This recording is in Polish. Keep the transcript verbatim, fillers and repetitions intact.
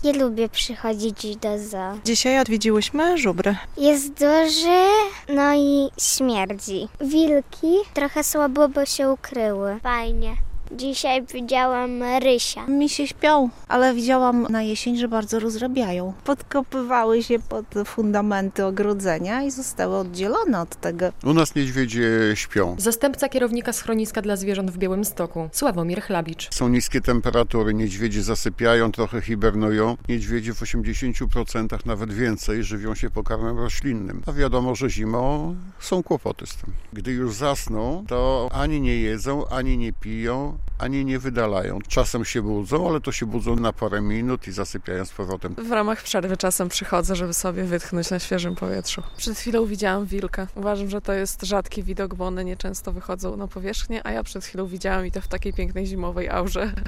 Nie lubię przychodzić do zoo. Dzisiaj odwiedziłyśmy żubry. Jest duży, no i śmierdzi. Wilki trochę słabo, bo się ukryły. Fajnie. Dzisiaj widziałam rysia. Mi się śpią, ale widziałam na jesień, że bardzo rozrabiają. Podkopywały się pod fundamenty ogrodzenia i zostały oddzielone od tego. U nas niedźwiedzie śpią. Zastępca kierownika schroniska dla zwierząt w Białymstoku, Sławomir Chlabicz. Są niskie temperatury, niedźwiedzie zasypiają, trochę hibernują. Niedźwiedzie w osiemdziesięciu procentach, nawet więcej, żywią się pokarmem roślinnym. A wiadomo, że zimą są kłopoty z tym. Gdy już zasną, to ani nie jedzą, ani nie piją, ani nie wydalają. Czasem się budzą, ale to się budzą na parę minut i zasypiają z powrotem. W ramach przerwy czasem przychodzę, żeby sobie wytchnąć na świeżym powietrzu. Przed chwilą widziałam wilka. Uważam, że to jest rzadki widok, bo one nieczęsto wychodzą na powierzchnię, a ja przed chwilą widziałam i to w takiej pięknej zimowej aurze.